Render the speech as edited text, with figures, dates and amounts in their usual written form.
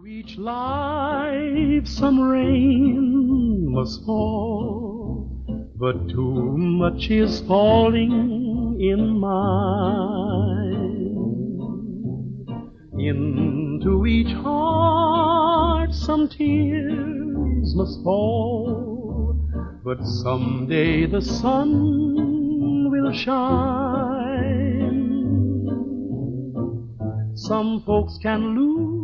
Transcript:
Each life some rain must fall, but too much is falling in mine. Into each heart some tears must fall, but someday the sun will shine. Some folks can lose